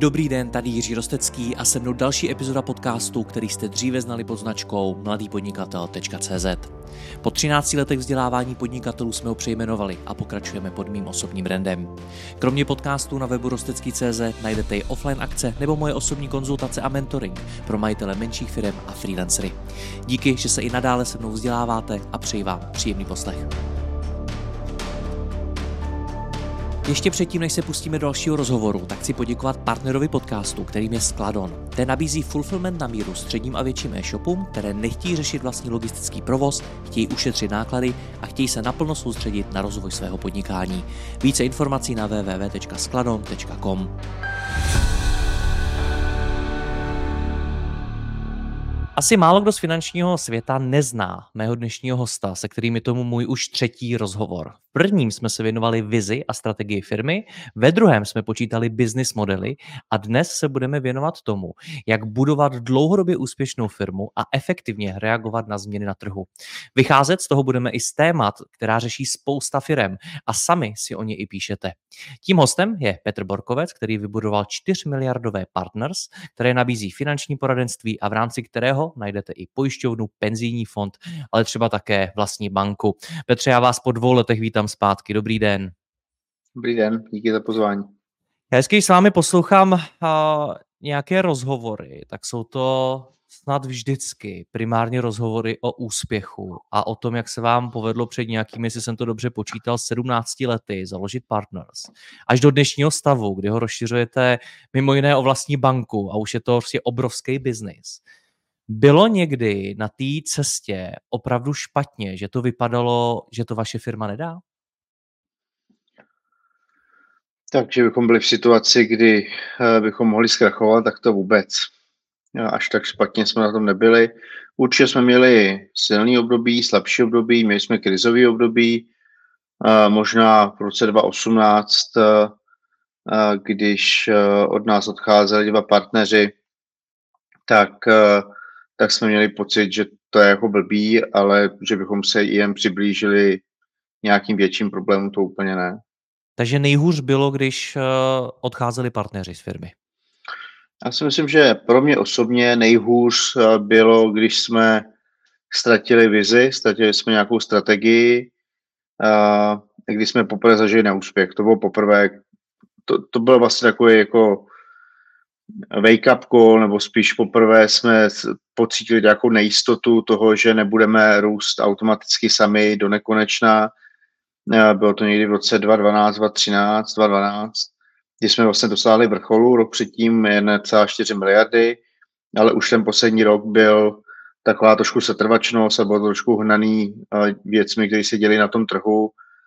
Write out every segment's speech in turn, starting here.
Dobrý den, tady Jiří Rostecký a se mnou další epizoda podcastu, který jste dříve znali pod značkou mladýpodnikatel.cz. Po 13 letech vzdělávání podnikatelů jsme ho přejmenovali a pokračujeme pod mým osobním brandem. Kromě podcastů na webu rostecký.cz najdete i offline akce nebo moje osobní konzultace a mentoring pro majitele menších firem a freelancery. Díky, že se i nadále se mnou vzděláváte a přeji vám příjemný poslech. Ještě předtím, než se pustíme do dalšího rozhovoru, tak chci poděkovat partnerovi podcastu, kterým je Skladon. Ten nabízí fulfillment na míru středním a větším e-shopům, které nechtějí řešit vlastní logistický provoz, chtějí ušetřit náklady a chtějí se naplno soustředit na rozvoj svého podnikání. Více informací na www.skladon.com. Asi málo kdo z finančního světa nezná mého dnešního hosta, se kterým je tomu můj už třetí rozhovor. V prvním jsme se věnovali vizi a strategii firmy, ve druhém jsme počítali business modely a dnes se budeme věnovat tomu, jak budovat dlouhodobě úspěšnou firmu a efektivně reagovat na změny na trhu. Vycházet z toho budeme i z témat, která řeší spousta firem a sami si o ně i píšete. Tím hostem je Petr Borkovec, který vybudoval 4miliardové Partners, které nabízí finanční poradenství a v rámci kterého najdete i pojišťovnu, penzijní fond, ale třeba také vlastní banku. Petře, já vás po 2 letech vítám zpátky. Dobrý den. Dobrý den, díky za pozvání. Já hezky s vámi poslouchám nějaké rozhovory, tak jsou to snad vždycky primárně rozhovory o úspěchu a o tom, jak se vám povedlo před nějakými, jestli jsem to dobře počítal, 17 lety založit Partners. Až do dnešního stavu, kdy ho rozšiřujete mimo jiné o vlastní banku a už je to prostě obrovský biznis. Bylo někdy na té cestě opravdu špatně, že to vypadalo, že to vaše firma nedá? Takže bychom byli v situaci, kdy bychom mohli zkrachovat, tak to vůbec. Až tak špatně jsme na tom nebyli. Určitě jsme měli silný období, slabší období, měli jsme krizový období, možná v roce 2018, když od nás odcházeli 2 partneři, tak jsme měli pocit, že to je jako blbý, ale že bychom se jen přiblížili nějakým větším problémům, to úplně ne. Takže nejhůř bylo, když odcházeli partneři z firmy. Já si myslím, že pro mě osobně nejhůř bylo, když jsme ztratili vizi, ztratili jsme nějakou strategii, když jsme poprvé zažili neúspěch. To bylo poprvé, to bylo vlastně takový jako wake up call, nebo spíš poprvé jsme pocítili nějakou nejistotu toho, že nebudeme růst automaticky sami do nekonečna. Bylo to někdy v roce 2012, 2013, 2012, kdy jsme vlastně dosáhli vrcholu, rok předtím 1,4 miliardy, ale už ten poslední rok byl taková trošku setrvačnost a bylo to trošku hnaný věcmi, které se děly na tom trhu,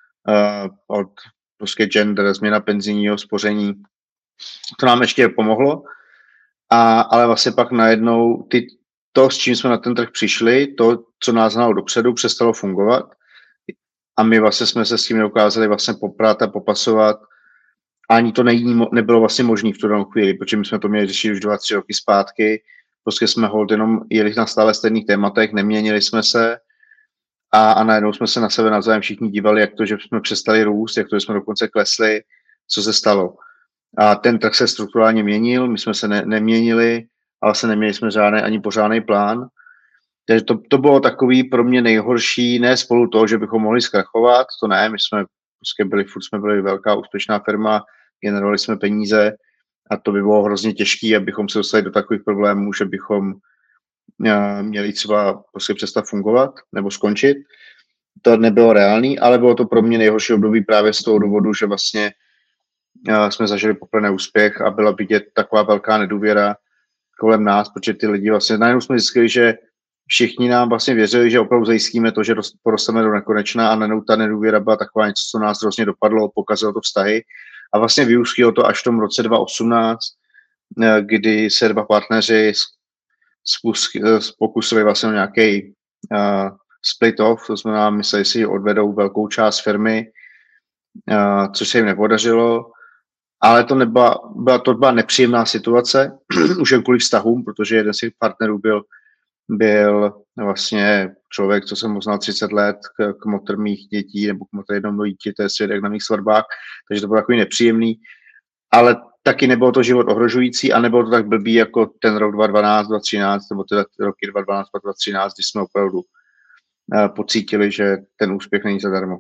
od prostě gender, změna penzijního spoření. To nám ještě pomohlo, ale vlastně pak najednou to, s čím jsme na ten trh přišli, to, co nás znalo dopředu, přestalo fungovat. A my vlastně jsme se s tím nedokázali vlastně poprat a popasovat. Ani to nebylo vlastně možné v tu danou chvíli, protože my jsme to měli řešit už 2-3 roky zpátky. Prostě jsme hold jenom jeli na stále stejných tématech, neměnili jsme se a najednou jsme se na sebe navzájem všichni dívali, jak to, že jsme přestali růst, jak to, že jsme dokonce klesli, co se stalo. A ten trh se strukturálně měnil, my jsme se neměnili, ale se neměli jsme ani pořádný plán. Takže to bylo takový pro mě nejhorší, ne spolu toho, že bychom mohli zkrachovat, to ne, my jsme prostě jsme byli velká úspěšná firma, generovali jsme peníze a to by bylo hrozně těžké, abychom se dostali do takových problémů, že bychom měli třeba prostě přestat fungovat nebo skončit. To nebylo reálný, ale bylo to pro mě nejhorší období právě z toho důvodu, že vlastně jsme zažili poprvé neúspěch a byla vidět taková velká nedůvěra kolem nás, protože ty lidi vlastně najednou jsme zjistili, že všichni nám vlastně věřili, že opravdu zajistíme to, že porosteme do nekonečna a najednou ta nedůvěra byla taková něco, co nás hrozně dopadlo, pokazilo to vztahy a vlastně vyústilo to až v tom roce 2018, kdy se 2 partneři pokusili vlastně o nějaký split off, to znamená, mysleli si, že odvedou velkou část firmy, což se jim nepodařilo, ale to byla nepříjemná situace, už jen kvůli vztahům, protože jeden z těch partnerů byl vlastně člověk, co jsem poznal 30 let, k motr mých dětí nebo k motr jednomu dítě, to je svědek na mých svatbách, takže to bylo takový nepříjemný, ale taky nebylo to život ohrožující a nebylo to tak blbý jako ten rok 2012, 2013 nebo ty roky 2012, 2013, kdy jsme opravdu pocítili, že ten úspěch není zadarmo.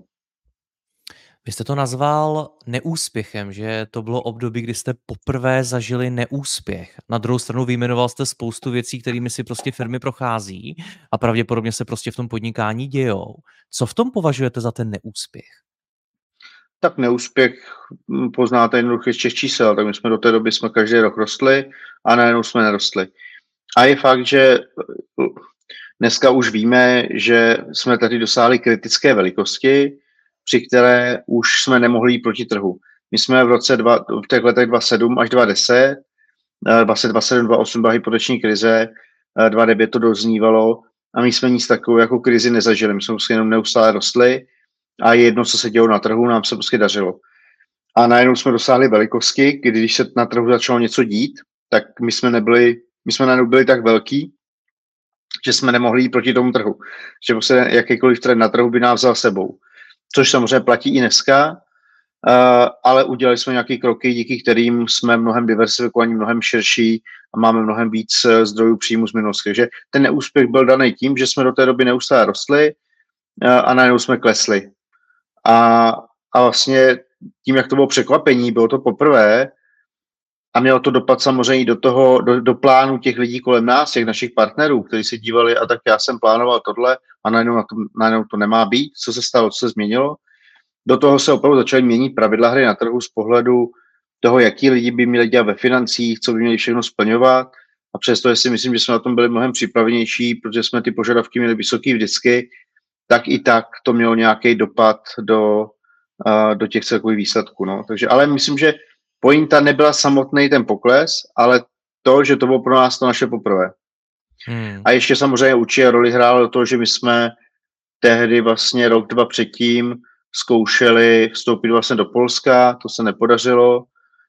Vy jste to nazval neúspěchem, že to bylo období, kdy jste poprvé zažili neúspěch. Na druhou stranu vyjmenoval jste spoustu věcí, kterými si prostě firmy prochází a pravděpodobně se prostě v tom podnikání dějou. Co v tom považujete za ten neúspěch? Tak neúspěch poznáte jednoduše z těch čísel, tak my jsme do té doby každý rok rostli a najednou jsme nerostli. A je fakt, že dneska už víme, že jsme tady dosáhli kritické velikosti, při které už jsme nemohli jít proti trhu. My jsme v těch letech 2007 až 2010, 2007, 2008 byla hypoteční krize, 2009 to doznívalo a my jsme nic takovou jako krizi nezažili. My jsme prostě jenom neustále rostli a jedno, co se dělo na trhu, nám se prostě dařilo. A najednou jsme dosáhli velikosti, když se na trhu začalo něco dít, tak my jsme najednou byli tak velký, že jsme nemohli jít proti tomu trhu. Že prostě jakýkoliv trend na trhu by nás vzal sebou. Což samozřejmě platí i dneska, ale udělali jsme nějaké kroky, díky kterým jsme mnohem diversifikovaní, mnohem širší a máme mnohem víc zdrojů příjmu z minulosti. Takže ten neúspěch byl daný tím, že jsme do té doby neustále rostli a najednou jsme klesli. A vlastně tím, jak to bylo překvapení, bylo to poprvé a mělo to dopad samozřejmě do plánu těch lidí kolem nás, těch našich partnerů, kteří se dívali a tak já jsem plánoval tohle a najednou to nemá být. Co se stalo, co se změnilo? Do toho se opravdu začaly měnit pravidla hry na trhu z pohledu toho, jaký lidi by měli dělat ve financích, co by měli všechno splňovat. A přesto si myslím, že jsme na tom byli mnohem připravenější, protože jsme ty požadavky měli vysoký vždycky, tak i tak to mělo nějaký dopad do těch celkových výsledků. No. Takže, ale myslím, že pointa nebyla samotný ten pokles, ale to, že to bylo pro nás to naše poprvé. A ještě samozřejmě určitě roli hrálo to, že my jsme tehdy vlastně rok, dva předtím zkoušeli vstoupit vlastně do Polska, to se nepodařilo,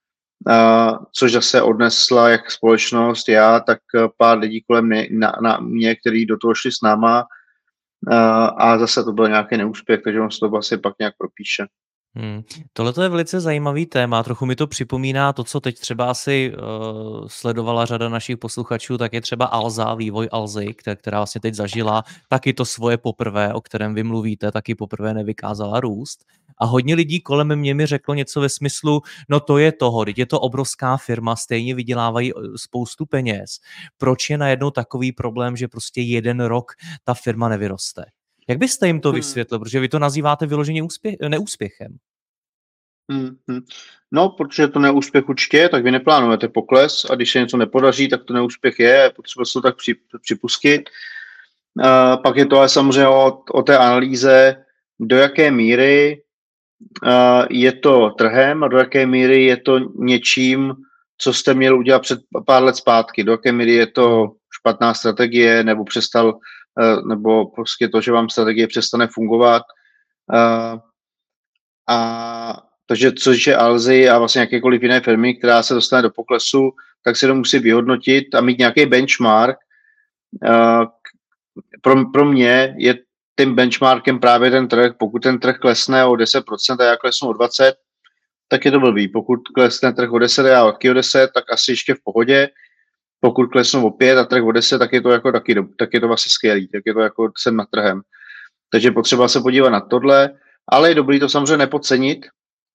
což zase odnesla jak společnost, já, tak pár lidí kolem mě, kteří do toho šli s náma a zase to byl nějaký neúspěch, takže on se to asi pak nějak propíše. Tohle je velice zajímavý téma, trochu mi to připomíná to, co teď třeba asi sledovala řada našich posluchačů, tak je třeba Alza, vývoj Alzy, která vlastně teď zažila taky to svoje poprvé, o kterém vy mluvíte, taky poprvé nevykázala růst. A hodně lidí kolem mě mi řeklo něco ve smyslu, no to je toho, teď je to obrovská firma, stejně vydělávají spoustu peněz. Proč je najednou takový problém, že prostě jeden rok ta firma nevyroste? Jak byste jim to vysvětlil? Protože vy to nazýváte vyloženě neúspěchem. No, protože to neúspěch určitě, tak vy neplánujete pokles a když se něco nepodaří, tak to neúspěch je, potřeba se to tak připustit. Pak je to ale samozřejmě o té analýze, do jaké míry je to trhem a do jaké míry je to něčím, co jste měli udělat před pár let zpátky, do jaké míry je to špatná strategie nebo prostě to, že vám strategie přestane fungovat. Takže což je Alzy a vlastně jakékoliv jiné firmy, která se dostane do poklesu, tak se to musí vyhodnotit a mít nějaký benchmark. Pro mě je tím benchmarkem právě ten trh. Pokud ten trh klesne o 10% a já klesnu o 20%, tak je to blbý. Pokud klesne trh o 10 a já taky o 10, tak asi ještě v pohodě. Pokud klesnou o 5 a trh o 10, tak je to jako tak je to vlastně skvělý, tak je to jako jsem nad trhem. Takže potřeba se podívat na tohle, ale je dobrý to samozřejmě nepodcenit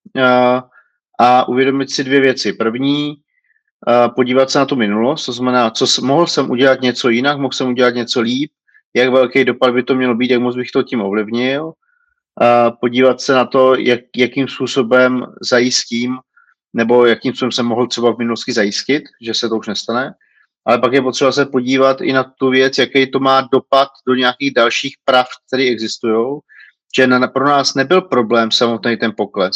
a uvědomit si dvě věci. První, podívat se na tu minulost, to znamená, mohl jsem udělat něco jinak, mohl jsem udělat něco líp, jak velký dopad by to mělo být, jak moc bych to tím ovlivnil. Podívat se na to, jakým způsobem zajistím, nebo jakým způsobem jsem mohl třeba v minulosti zajistit, že se to už nestane. Ale pak je potřeba se podívat i na tu věc, jaký to má dopad do nějakých dalších pravd, které existují. Že pro nás nebyl problém samotný ten pokles.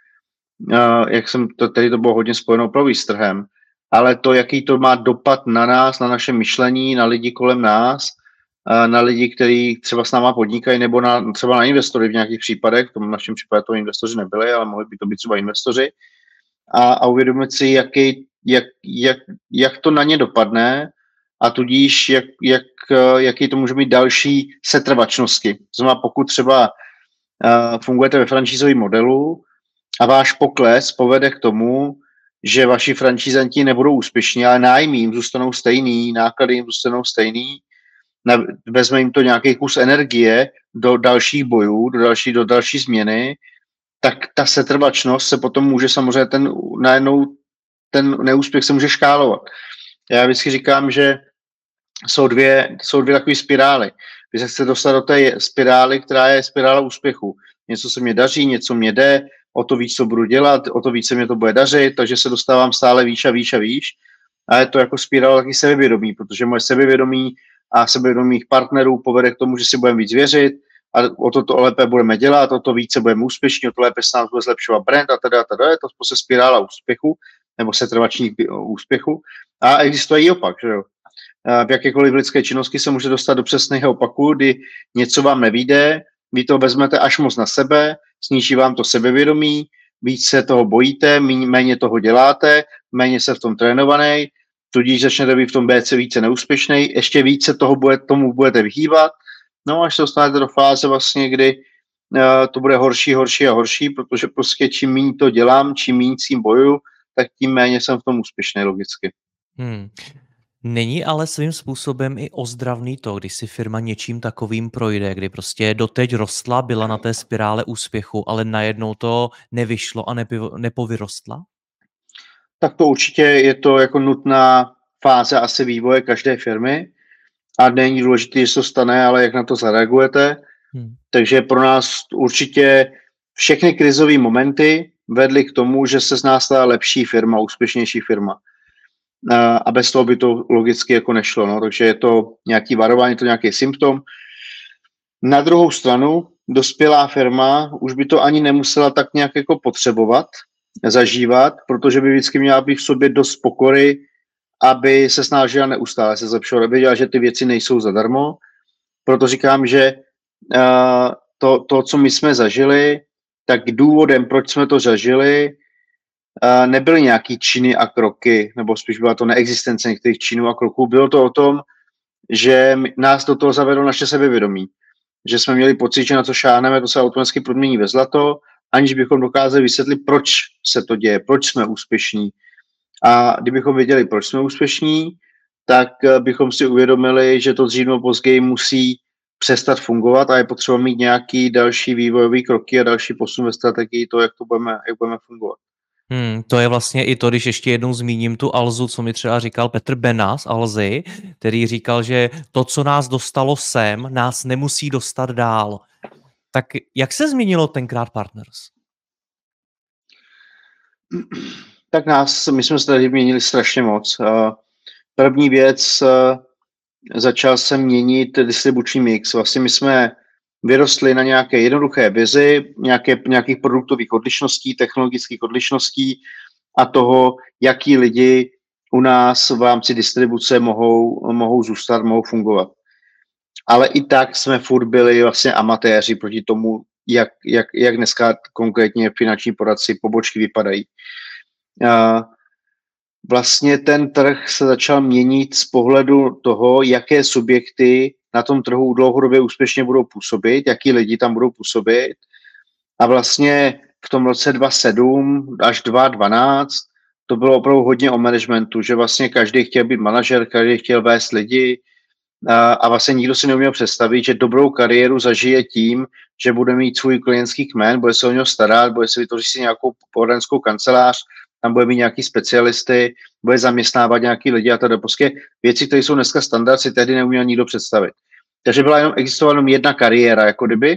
Tady to bylo hodně spojeno opravdu s trhem, ale to, jaký to má dopad na nás, na naše myšlení, na lidi kolem nás, na lidi, kteří třeba s náma podnikají, nebo třeba na investory v nějakých případech, v tom našem případě to investoři nebyli, ale mohli by to být třeba investoři, a uvědomit si, jak to na ně dopadne a tudíž, jaký to může mít další setrvačnosti. Znamená, pokud třeba fungujete ve franšízovém modelu a váš pokles povede k tomu, že vaši franšízanti nebudou úspěšní, ale nájmy jim zůstanou stejný, náklady jim zůstanou stejný, vezme jim to nějaký kus energie do dalších bojů, do další změny, tak ta setrvačnost se potom může samozřejmě najednou ten neúspěch se může škálovat. Já vždycky říkám, že jsou dvě takové spirály. Vy se chcete dostat do té spirály, která je spirála úspěchu. Něco se mě daří, něco mě jde, o to víc to budu dělat, o to víc se mě to bude dařit, takže se dostávám stále výš a výš a výš. A je to jako spirála taky sebevědomí, protože moje sebevědomí a sebevědomí mých partnerů povede k tomu, že si budeme víc věřit a o to lépe budeme dělat, o to více budeme úspěšní, o to lépe se nám bude zlepšovat brand a teda. Je to prostě spirála úspěchu nebo setrvačník úspěchu. A existuje i opak, že jo. V jakékoliv lidské činnosti se může dostat do přesného opaku, kdy něco vám nevyjde, vy to vezmete až moc na sebe, sníží vám to sebevědomí, víc se toho bojíte, méně toho děláte, méně se v tom trénovaný, tudíž začnete být v tom BC více neúspěšný, ještě více tomu budete vyhýbat, no až se dostanete do fáze vlastně, kdy to bude horší a horší, protože prostě čím méně to dělám, čím méně s tím bojuju, tak tím méně jsem v tom úspěšný logicky. Není ale svým způsobem i ozdravný to, když si firma něčím takovým projde, kdy prostě doteď rostla, byla na té spirále úspěchu, ale najednou to nevyšlo a nepovyrostla? Tak to určitě je to jako nutná fáze asi vývoje každé firmy a není důležité, že to stane, ale jak na to zareagujete. Takže pro nás určitě všechny krizové momenty vedly k tomu, že se z nás stala lepší firma, úspěšnější firma. A bez toho by to logicky jako nešlo. No. Takže je to nějaký varování, to nějaký symptom. Na druhou stranu, dospělá firma už by to ani nemusela tak nějak jako potřebovat, zažívat, protože by vždycky měla být v sobě dost pokory, aby se snažila neustále se zlepšovat, aby věděla, že ty věci nejsou zadarmo. Proto říkám, že to, co my jsme zažili, tak důvodem, proč jsme to zažili, nebyly nějaký činy a kroky, nebo spíš byla to neexistence některých činů a kroků. Bylo to o tom, že nás do toho zavedlo naše sebevědomí. Že jsme měli pocit, že na to šáhneme, to se automaticky promění ve zlato, aniž bychom dokázali vysvětlit, proč se to děje, proč jsme úspěšní. A kdybychom věděli, proč jsme úspěšní, tak bychom si uvědomili, že to dřív nebo později musí přestat fungovat a je potřeba mít nějaký další vývojový kroky a další posun ve strategii, to, jak budeme fungovat. To je vlastně i to, když ještě jednou zmíním tu Alzu, co mi třeba říkal Petr Bena z Alzy, který říkal, že to, co nás dostalo sem, nás nemusí dostat dál. Tak jak se změnilo tenkrát Partners? Tak my jsme se tady měnili strašně moc. První věc, začal se měnit distribuční mix. Vlastně my jsme vyrostli na nějaké jednoduché vizi, nějakých produktových odlišností, technologických odlišností a toho, jaký lidi u nás v rámci distribuce mohou zůstat, mohou fungovat. Ale i tak jsme furt byli vlastně amatéři proti tomu, jak dneska konkrétně finanční poradci pobočky vypadají. Vlastně ten trh se začal měnit z pohledu toho, jaké subjekty na tom trhu dlouhodobě úspěšně budou působit, jaký lidi tam budou působit. A vlastně v tom roce 2007 až 2012 to bylo opravdu hodně o managementu, že vlastně každý chtěl být manažer, každý chtěl vést lidi a vlastně nikdo si neuměl představit, že dobrou kariéru zažije tím, že bude mít svůj klientský kmen, bude se o něho starat, bude si vytvořit si nějakou poradenskou kancelář, tam bude mít nějaký specialisty, bude zaměstnávat nějaký lidi a tady prostě věci, které jsou dneska standard, si tehdy neuměl nikdo představit. Takže existovala jenom jedna kariéra, jako kdyby,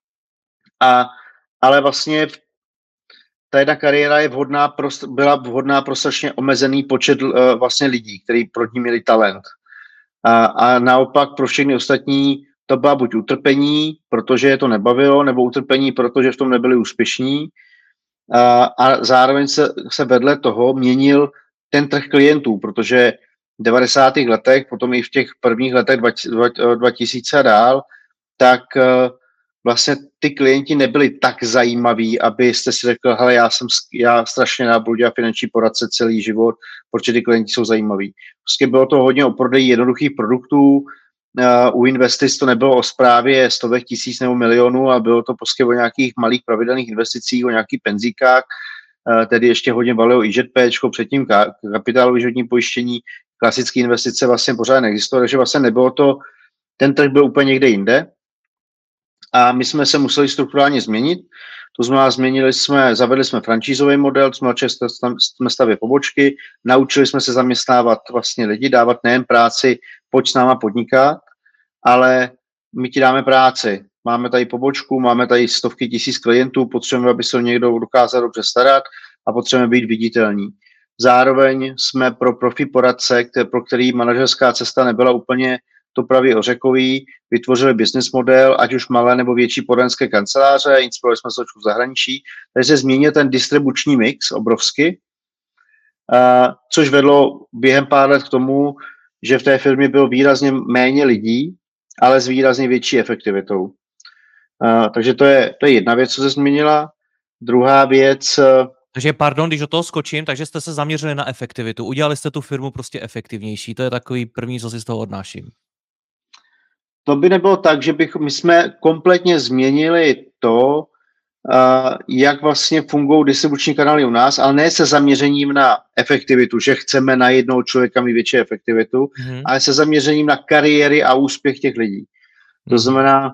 ale vlastně ta jedna kariéra byla vhodná pro strašně omezený počet vlastně lidí, kteří pro ní měli talent. A naopak pro všechny ostatní to byla buď utrpení, protože je to nebavilo, nebo utrpení, protože v tom nebyli úspěšní. A zároveň se vedle toho měnil ten trh klientů, protože v 90. letech, potom i v těch prvních letech 2000 a dál, tak vlastně ty klienti nebyli tak zajímaví, abyste si řekl, hele, já strašně rád budu dělat finanční poradce celý život, protože ty klienti jsou zajímaví. Prostě bylo to hodně o prodeji jednoduchých produktů, u investic to nebylo o správě stovek tisíc nebo milionů, a bylo to prostě o nějakých malých pravidelných investicích, o nějakých penzíkách, tedy ještě hodně valilo IŽP, předtím kapitálové životní pojištění, klasické investice vlastně pořád neexistovalo, takže vlastně nebylo to, ten trh byl úplně někde jinde a my jsme se museli strukturálně změnit. To znamená, zavedli jsme franšízový model, to znamená, že jsme stavěli pobočky, naučili jsme se zaměstnávat vlastně lidi, dávat nejen práci, pojď s náma podnikat, ale my ti dáme práci. Máme tady pobočku, máme tady stovky tisíc klientů, potřebujeme, aby se někdo dokázal dobře starat a potřebujeme být viditelní. Zároveň jsme pro profi poradce, pro který manažerská cesta nebyla úplně to pravý ořekový, vytvořili business model, ať už malé nebo větší poradenské kanceláře, inspirovali jsme se v zahraničí, takže se změnil ten distribuční mix obrovsky, což vedlo během pár let k tomu, že v té firmě bylo výrazně méně lidí, ale s výrazně větší efektivitou. Takže to je jedna věc, co se změnila. Druhá věc... Takže pardon, když do toho skočím, takže jste se zaměřili na efektivitu. Udělali jste tu firmu prostě efektivnější. To je takový první, co si z toho odnáším. To by nebylo tak, že my jsme kompletně změnili to, jak vlastně fungují distribuční kanály u nás, ale ne se zaměřením na efektivitu, že chceme na jednoho člověka mít větší efektivitu, ale se zaměřením na kariéry a úspěch těch lidí. To znamená,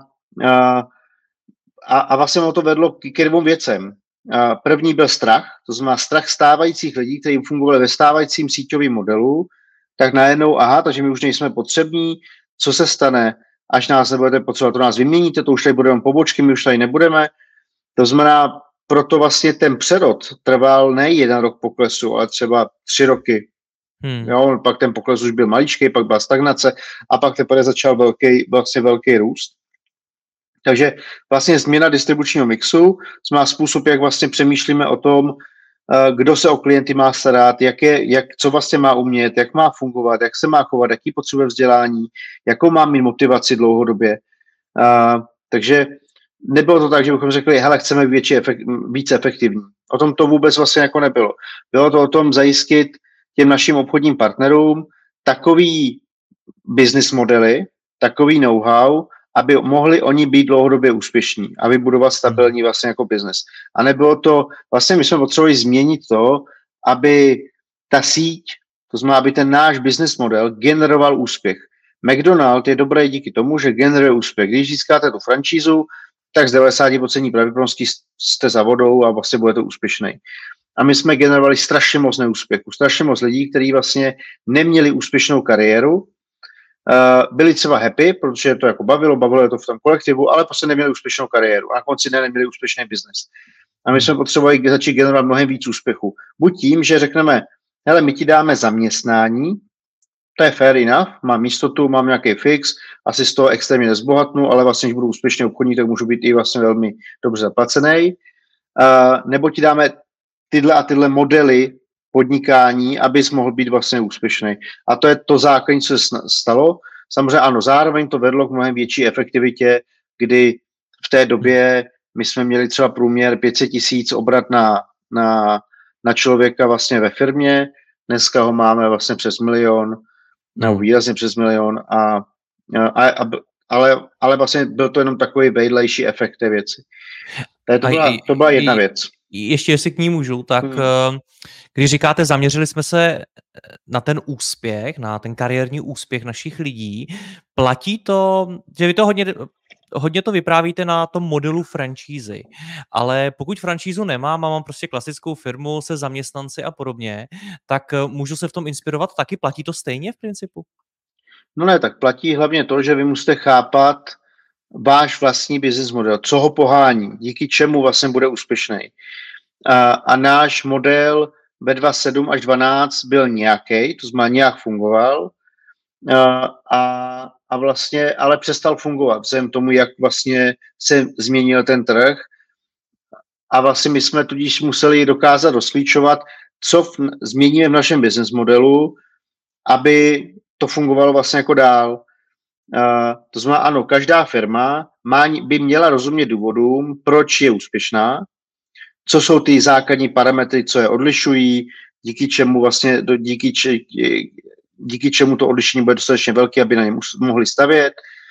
a vlastně to vedlo k dvou věcem. První byl strach, to znamená strach stávajících lidí, kteří fungovali ve stávajícím síťovém modelu, tak najednou, takže my už nejsme potřební, co se stane, až nás nebudete potřebovat, to nás vyměníte, to už tady budeme pobočky, my už tady nebudeme. To znamená, proto vlastně ten přerod trval ne 1 rok poklesu, ale třeba 3 roky. Jo, pak ten pokles už byl maličký, pak byla stagnace a pak teprve začal velký růst. Takže vlastně změna distribučního mixu má způsob, jak vlastně přemýšlíme o tom, kdo se o klienty má starat, co vlastně má umět, jak má fungovat, jak se má chovat, jaký potřebuje vzdělání, jakou má mít motivaci dlouhodobě. Takže nebylo to tak, že bychom řekli, hele, chceme víc efektivní. O tom to vůbec vlastně jako nebylo. Bylo to o tom zajistit těm našim obchodním partnerům takový business modely, takový know-how, aby mohli oni být dlouhodobě úspěšní a vybudovat stabilní vlastně jako business. A nebylo to, vlastně my jsme potřebovali změnit to, aby ta síť, to znamená, aby ten náš business model generoval úspěch. McDonald je dobrý díky tomu, že generuje úspěch. Když získáte tu franšízu, tak z 90% pravděpodobností jste za vodou a vlastně budete úspěšný. A my jsme generovali strašně moc neúspěchů, strašně moc lidí, kteří vlastně neměli úspěšnou kariéru, byli třeba happy, protože to jako bavilo je to v tom kolektivu, ale prostě neměli úspěšnou kariéru a na konci neměli úspěšný biznes. A my jsme potřebovali začít generovat mnohem víc úspěchů. Buď tím, že řekneme, hele, my ti dáme zaměstnání, to je fair enough, mám jistotu, mám nějaký fix, asi z toho extrémně nezbohatnu, ale vlastně, když budu úspěšný obchodník, tak můžu být i vlastně velmi dobře zaplacený. Nebo ti dáme tyhle modely podnikání, abys mohl být vlastně úspěšný. A to je to základní, co se stalo. Samozřejmě ano, zároveň to vedlo k mnohem větší efektivitě, kdy v té době my jsme měli třeba průměr 500 000 obrat na člověka vlastně ve firmě, dneska ho máme vlastně přes 1 000 000, nebo výrazně přes 1 000 000, ale vlastně byl to jenom takový vedlejší efekt té věci. To byla jedna věc. Ještě jestli k ní můžu, tak když říkáte, zaměřili jsme se na ten úspěch, na ten kariérní úspěch našich lidí, platí to, že vy to hodně to vyprávíte na tom modelu franšízy, ale pokud franšízu nemám a mám prostě klasickou firmu se zaměstnanci a podobně, tak můžu se v tom inspirovat taky? Platí to stejně v principu? No ne, tak platí hlavně to, že vy musíte chápat váš vlastní business model, co ho pohání, díky čemu vlastně bude úspěšný. A náš model ve 2007 až 2012 byl nějaký, to znamená nějak fungoval a vlastně ale přestal fungovat vzhledem tomu, jak vlastně se změnil ten trh a vlastně my jsme tudíž museli dokázat rozklíčovat, co změníme v našem business modelu, aby to fungovalo vlastně jako dál. To znamená, ano, každá firma by měla rozumět důvodům, proč je úspěšná, co jsou ty základní parametry, co je odlišují, díky čemu to odlišení bude dostatečně velké, aby na něm mohli stavět,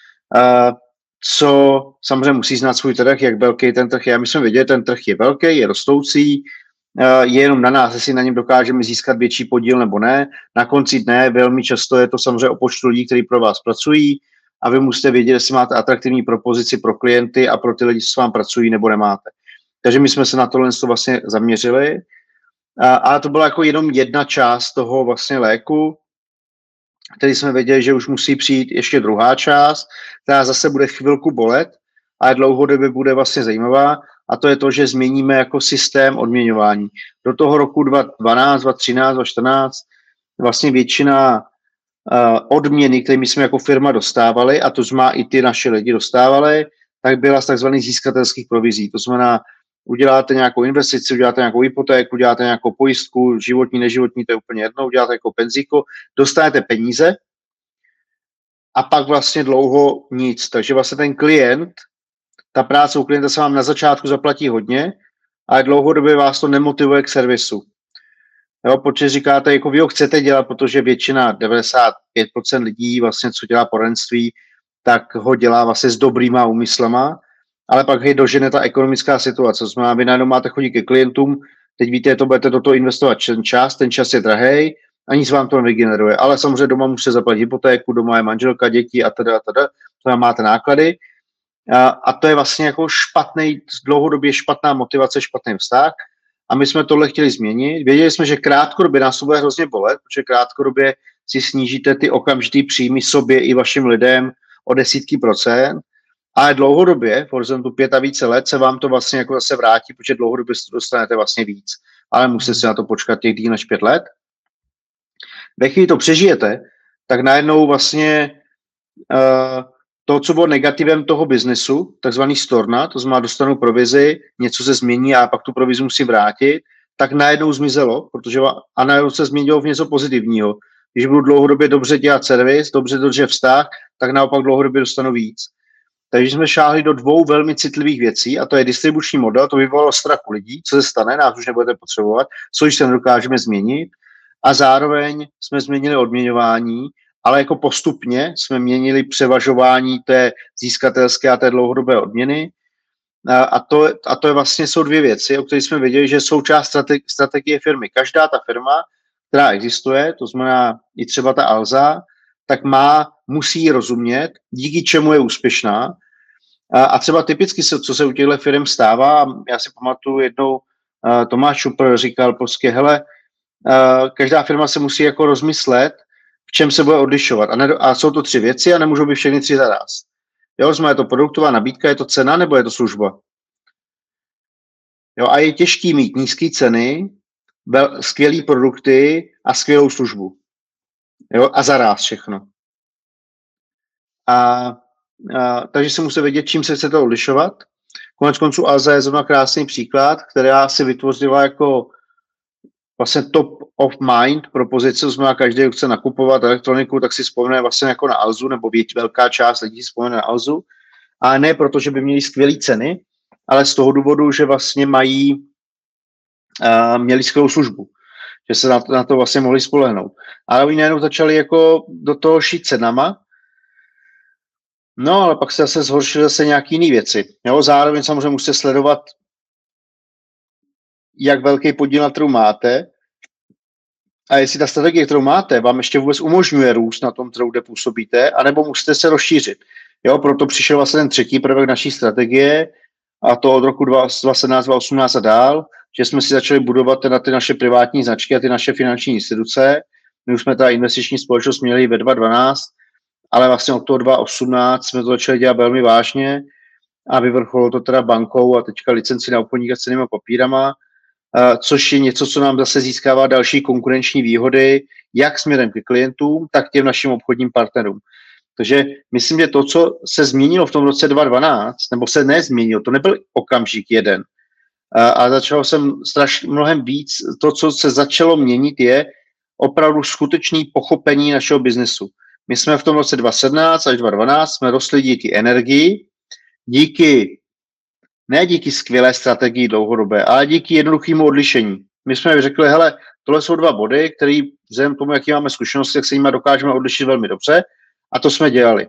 co samozřejmě musí znát svůj trh, jak velký ten trh je. My jsme věděli, ten trh je velký, je rostoucí, je jenom na nás, jestli na něm dokážeme získat větší podíl nebo ne. Na konci dne velmi často je to samozřejmě o počtu lidí, kteří pro vás pracují a vy musíte vědět, jestli máte atraktivní propozici pro klienty a pro ty lidi, co s vámi pracují, nebo nemáte. Takže my jsme se na tohle vlastně zaměřili. A to byla jako jenom jedna část toho vlastně léku, který jsme věděli, že už musí přijít ještě druhá část, která zase bude chvilku bolet, ale dlouhodobě bude vlastně zajímavá, a to je to, že změníme jako systém odměňování. Do toho roku 2012, 2013, 2014 vlastně většina odměny, které my jsme jako firma dostávali, a to má i ty naše lidi dostávali, tak byla z takzvaných získatelských provizí. To znamená, uděláte nějakou investici, uděláte nějakou hypotéku, uděláte nějakou pojistku, životní, neživotní, to je úplně jedno, uděláte jako penzíko, dostanete peníze a pak vlastně dlouho nic. Takže vlastně ten klient, ta práce u klienta se vám na začátku zaplatí hodně, ale dlouhodobě vás to nemotivuje k servisu. Jo, protože říkáte, jako vy ho chcete dělat, protože většina, 95% lidí vlastně, co dělá poradenství, tak ho dělá vlastně s dobrýma úmyslama, ale pak je dožene ta ekonomická situace. To znamená, vy najednou máte chodit ke klientům, teď víte, to budete do toho investovat ten čas je drahej a nic vám to nevygeneruje. Ale samozřejmě doma musíte zaplatit hypotéku, doma je manželka, děti a teda. To máte náklady. A to je vlastně jako dlouhodobě špatná motivace, špatný vztah. A my jsme tohle chtěli změnit. Věděli jsme, že krátkodobě nás to bude hrozně bolet, protože krátkodobě si snížíte ty okamžitý příjmy sobě i vašim lidem o desítky procent, ale dlouhodobě, v horizontu 5 a více let, se vám to vlastně jako zase vrátí, protože dlouhodobě dostanete vlastně víc. Ale musíte si na to počkat těch díl než 5 let. Ve chvíli to přežijete, tak najednou vlastně to, co bylo negativem toho biznesu, takzvaný storna, to znamená dostanu provizi, něco se změní a pak tu provizi musí vrátit, tak najednou zmizelo, a najednou se změnilo v něco pozitivního. Když budu dlouhodobě dobře dělat servis, dobře držet vztah, tak naopak dlouhodobě dostanu víc. Takže jsme šáhli do 2 velmi citlivých věcí, a to je distribuční model, to vyvolalo strach u lidí, co se stane, nás už nebudete potřebovat, co už se nedokážeme změnit, a zároveň jsme změnili odměňování, ale jako postupně jsme měnili převažování té získatelské a té dlouhodobé odměny. A to je vlastně jsou 2 věci, o kterých jsme věděli, že jsou část strategie firmy. Každá ta firma, která existuje, to znamená i třeba ta Alza, tak musí rozumět, díky čemu je úspěšná. A třeba typicky, co se u těchto firm stává, já si pamatuju jednou, Tomáš Šupr říkal prostě, hele, každá firma se musí jako rozmyslet, v čem se bude odlišovat. A jsou to 3 věci a nemůžou být všechny 3 zaraz. Jo, je to produktová nabídka, je to cena nebo je to služba. Jo, a je těžký mít nízké ceny, skvělé produkty a skvělou službu. Jo, a zaraz všechno. Takže si musíte vědět, čím se chcete odlišovat. Konec konců Alza je zrovna krásný příklad, která si vytvořila jako vlastně top of mind propozice, znamená každý, kdo chce nakupovat elektroniku, tak si vzpomene vlastně jako na Alzu, nebo velká část lidí si vzpomene na Alzu. A ne proto, že by měli skvělé ceny, ale z toho důvodu, že vlastně měli skvělou službu. Že se na to vlastně mohli spolehnout. Ale oni najednou začali jako do toho šít cenama. No, ale pak se zase zhoršily zase nějaké jiné věci. Jo, zároveň samozřejmě musíte sledovat, jak velký podíl na trhu máte a jestli ta strategie, kterou máte, vám ještě vůbec umožňuje růst na tom trhu, kde působíte, anebo musíte se rozšířit. Jo, proto přišel vlastně ten 3. prvek naší strategie, a to od roku 2017, 2018 a dál, že jsme si začali budovat na ty naše privátní značky a ty naše finanční instituce. My už jsme ta investiční společnost měli ve 2012, ale vlastně od toho 2018 jsme to začali dělat velmi vážně a vyvrcholilo to teda bankou a teďka licenci na obchodníka s cennými papírama, což je něco, co nám zase získává další konkurenční výhody, jak směrem ke klientům, tak těm našim obchodním partnerům. Takže myslím, že to, co se změnilo v tom roce 2012, nebo se nezměnilo, to nebyl okamžik jeden, a začalo jsem mnohem víc, to, co se začalo měnit, je opravdu skutečné pochopení našeho biznesu. My jsme v tom roce 2017 až 2012 jsme rostli díky energii, ne díky skvělé strategii dlouhodobé, ale díky jednoduchému odlišení. My jsme řekli, hele, tohle jsou 2 body, které vzhledem k tomu, jaký máme zkušenosti, tak se jimi dokážeme odlišit velmi dobře, a to jsme dělali.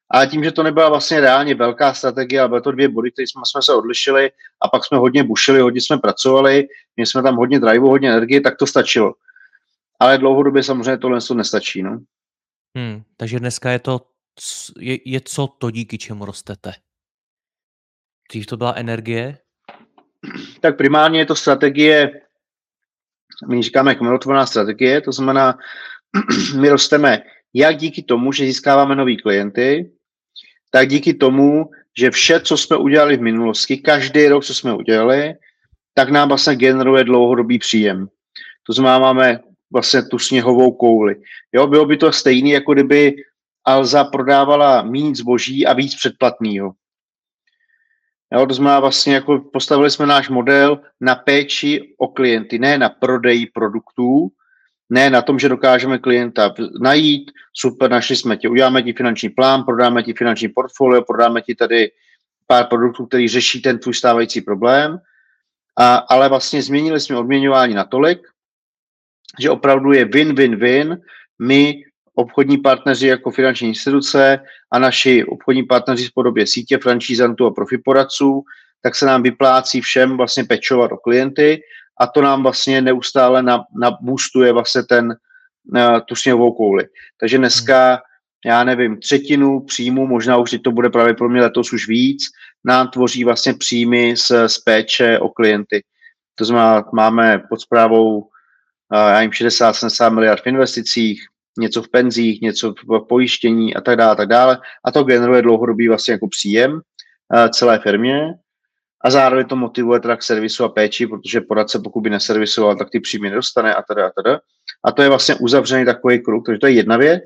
Ale tím, že to nebyla vlastně reálně velká strategie, ale byly to 2 body, které jsme se odlišili a pak jsme hodně bušili, hodně jsme pracovali, měli jsme tam hodně driveu, hodně energie, tak to stačilo. Ale dlouhodobě samozřejmě tohle nestačí. No. Takže dneska je co to, díky čemu rostete? Dřív to byla energie? Tak primárně je to strategie, my říkáme kmenotvorná strategie, to znamená, my rosteme jak díky tomu, že získáváme nový klienty, tak díky tomu, že vše, co jsme udělali v minulosti, každý rok, co jsme udělali, tak nám vlastně generuje dlouhodobý příjem. To znamená, máme vlastně tu sněhovou kouli. Jo, bylo by to stejné, jako kdyby Alza prodávala méně zboží a víc předplatného. Jo, to znamená vlastně, jako postavili jsme náš model na péči o klienty, ne na prodeji produktů, ne na tom, že dokážeme klienta najít, super, našli jsme tě, uděláme ti finanční plán, prodáme ti finanční portfolio, prodáme ti tady pár produktů, který řeší ten tvůj stávající problém, ale vlastně změnili jsme odměňování natolik, že opravdu je win-win-win, my, obchodní partneři jako finanční instituce a naši obchodní partneři v podobě sítě franšízantů a profiporadců, tak se nám vyplácí všem vlastně pečovat o klienty a to nám vlastně neustále naboostuje vlastně tu sněhovou kouli. Takže dneska, já nevím, 1/3 příjmu, možná už to bude právě pro mě letos už víc, nám tvoří vlastně příjmy z péče o klienty. To znamená, máme pod správou 60-70 miliard v investicích, něco v penzích, něco v pojištění a tak dále. A to generuje dlouhodobý vlastně jako příjem celé firmě a zároveň to motivuje teda k servisu a péči, protože poradce, pokud by neservisoval, tak ty příjmy nedostane a teda. A to je vlastně uzavřený takový kruh, takže to je jedna věc,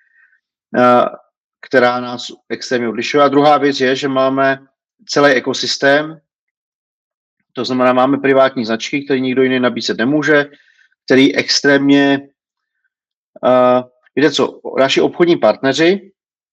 která nás extrémně odlišuje. A druhá věc je, že máme celý ekosystém, to znamená, máme privátní značky, které nikdo jiný nabízet nemůže, který extrémně, víte co, naši obchodní partneři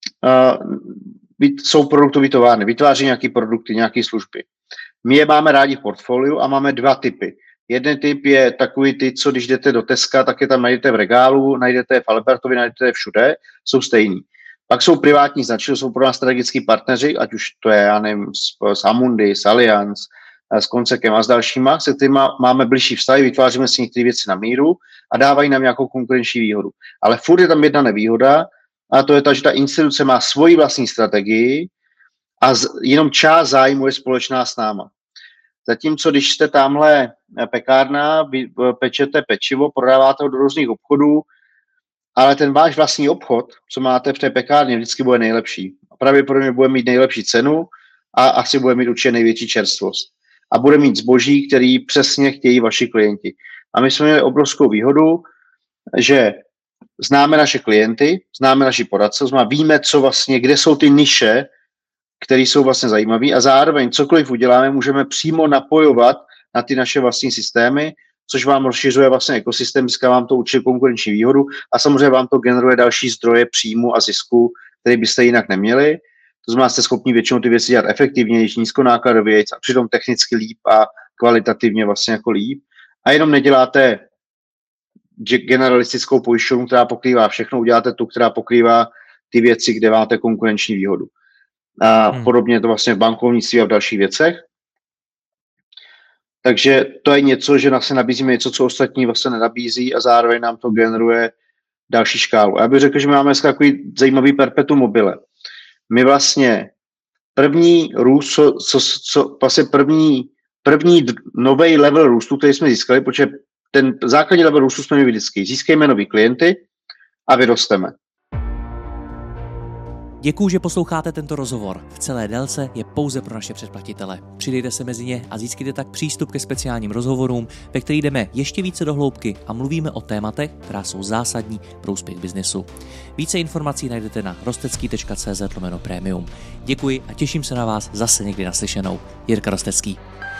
jsou produktový továrny, vytváří nějaké produkty, nějaké služby. My je máme rádi v portfoliu a máme 2 typy. Jeden typ je takový ty, co když jdete do Teska, tak je tam najdete v regálu, najdete v Albertovi, najdete všude, jsou stejný. Pak jsou privátní značky, jsou pro nás strategický partneři, ať už to je, já nevím, z Amundi, z Allianz, s Koncekem a s dalšíma, se kterými máme blížší vztahy, vytváříme si některé věci na míru a dávají nám nějakou konkurenční výhodu. Ale furt je tam jedna nevýhoda a to je ta, že ta instituce má svoji vlastní strategii a jenom část zájmu je společná s náma. Zatímco, když jste tamhle pekárna, vy pečete pečivo, prodáváte ho do různých obchodů, ale ten váš vlastní obchod, co máte v té pekárně, vždycky bude nejlepší. A pravděpodobně bude mít nejlepší cenu a asi bude mít určitě největší čerstvost. A bude mít zboží, který přesně chtějí vaši klienti. A my jsme měli obrovskou výhodu, že známe naše klienty, známe naši poradce, víme, co vlastně, kde jsou ty niše, které jsou vlastně zajímavé a zároveň cokoliv uděláme, můžeme přímo napojovat na ty naše vlastní systémy, což vám rozšiřuje vlastně ekosystém, získá vám to určitě konkurenční výhodu a samozřejmě vám to generuje další zdroje příjmu a zisku, které byste jinak neměli. To znamená, jste schopni většinou ty věci dělat efektivněji, nízkonákladově a přitom technicky líp a kvalitativně vlastně jako líp. A jenom neděláte generalistickou pojišťovnu, která pokrývá všechno, uděláte tu, která pokrývá ty věci, kde máte konkurenční výhodu. A podobně to vlastně v bankovnictví a v dalších věcech. Takže to je něco, že se nabízíme něco, co ostatní vlastně nenabízí a zároveň nám to generuje další škálu. Já bych řekl, že my máme takový zajímavý perpetuum mobile. My vlastně první růst, vlastně první nový level růstu, který jsme získali, protože ten základní level růstu jsme měli vždycky. Získejme nový klienty a vyrosteme. Děkuju, že posloucháte tento rozhovor. V celé délce je pouze pro naše předplatitele. Přidejte se mezi ně a získejte tak přístup ke speciálním rozhovorům, ve kterých jdeme ještě více do hloubky a mluvíme o tématech, která jsou zásadní pro úspěch biznesu. Více informací najdete na rostecký.cz/premium. Děkuji a těším se na vás zase někdy naslyšenou. Jirka Rostecký.